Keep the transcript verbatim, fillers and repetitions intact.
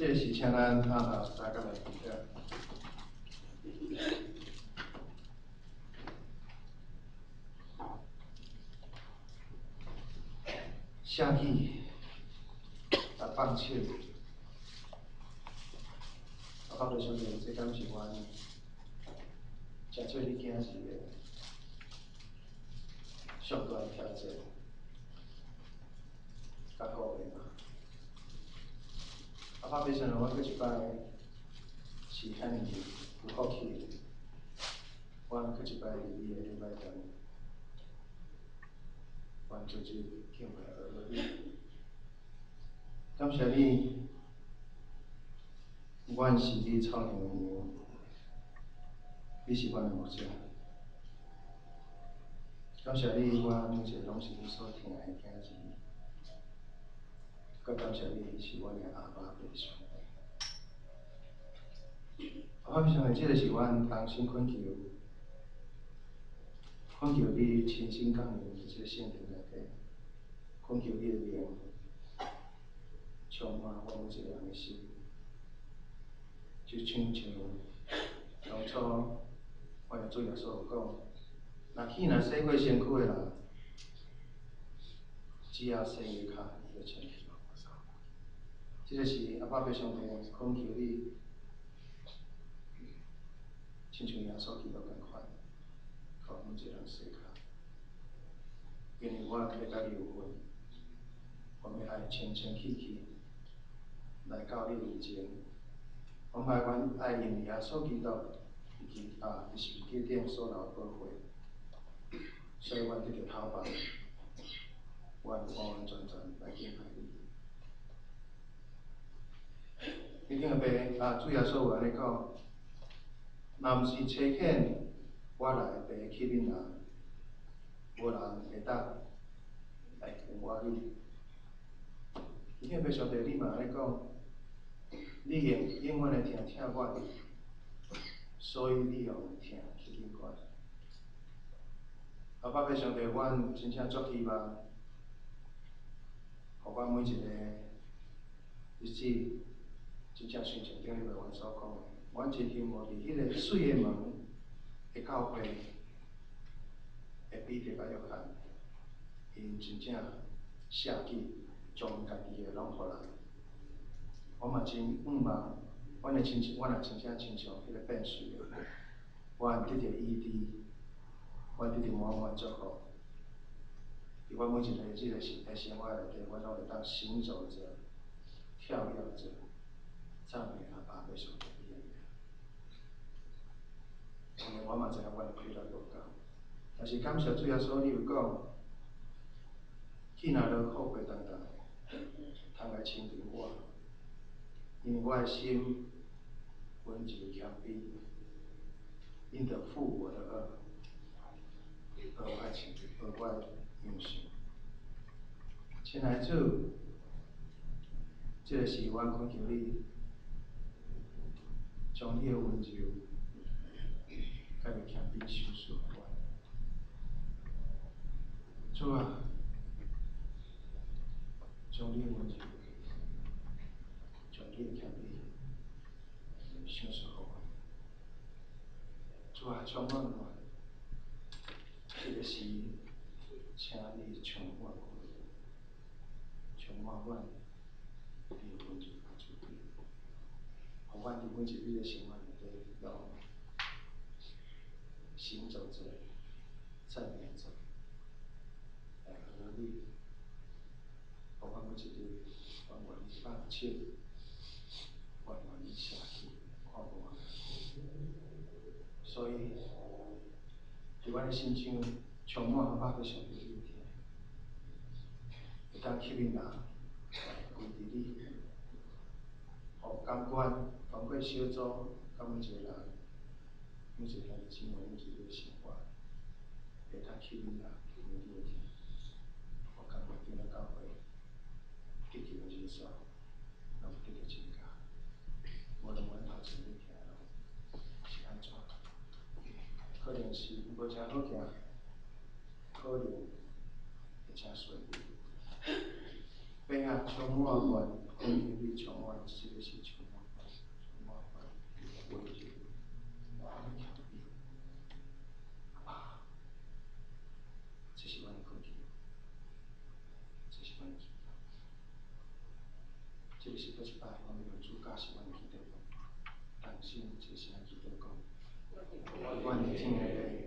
这是请咱阿爸大家来分享。写起，啊放手，啊到尾想着这敢是阮真少你囝儿的上大的挑战，甲鼓励嘛。啊，到尾想着我过一摆是遐尼有福气，我过一摆伫你的礼拜天，阮做这敬拜儿女。感谢你，阮是你草场的羊，你是阮的牧者。感谢你，我每一个拢是你所疼的囝儿。搁感谢你是阮的阿爸父上帝。阿爸父上帝，这个是阮同心恳求，恳求你亲身降临伫这个圣殿内底，恳求你的灵充满阮每一个人的心，就亲像当初阮的主耶稣有讲，若去若洗过身躯的人，只要洗伊脚，伊就穿去。这个是阿爸父上帝恳求你，亲像耶稣基督共款，互每一个人洗脚。因为我要甲你有份，我们爱清清气气来到你面前。我们爱阮爱因为耶稣基督以及啊，伫十字架顶所流宝血，所以阮得着头发，阮完完全全来敬拜你。你顶下啊，主耶稣有安尼讲，若毋是差遣我来白吸引人，无人会当来跟我你。你顶下上帝，你嘛安尼讲，你永永远的听听我，所以你用听吸引我。阿爸父上帝，阮真正足希望，互阮每一个日子。真正亲像顶礼拜阮所讲的，阮真希望伫迄个水的门的教会，会比伫甲约翰，因真正写起将家己的拢互人。我嘛真盼望，阮的亲像，阮也真正亲像迄个变水的，阮得着医治，阮得着满满祝福。伫阮每一个即个生生活内底，阮拢会当行走着、跳跃着。赞美阿爸父上帝的名，因为我嘛知影阮的亏了无够，但是感谢主耶稣，你有讲，去哪落后悔当当，通来亲近我，因为我的心温柔谦卑，因得负我的恶，而我亲而我用心。亲爱的主，这个是阮恳求你。将你的温柔，甲个谦卑收束互我。主啊，将你的温柔，将你的谦卑收束互我。主啊，充满我，这个是，请你充满我，充满我，你的温柔甲主义，互阮伫每一日的生活内底，拢行走着、赞美着，来合你，互阮每一日，阮愿意放手，阮愿意舍弃，看无。所以，伫阮的心中充满阿爸父上帝的恩典，会当吸引人来归伫你，互感官通过小组，甲每一个人，每一个兄弟姊妹，每一个生活，会当吸引人归你的天，互感觉进入教会，积极的接受，拢得到增加。无论阮头前你行路是安怎？可能是无真好行，可能会真顺利。变啊，充满阮因为你充满这个是充满充满危险，啊，这是阮的课题，这是阮的祈祷，这个是搁一摆，我们有主教是阮的祈祷，但是这是祈祷讲，阮的正的。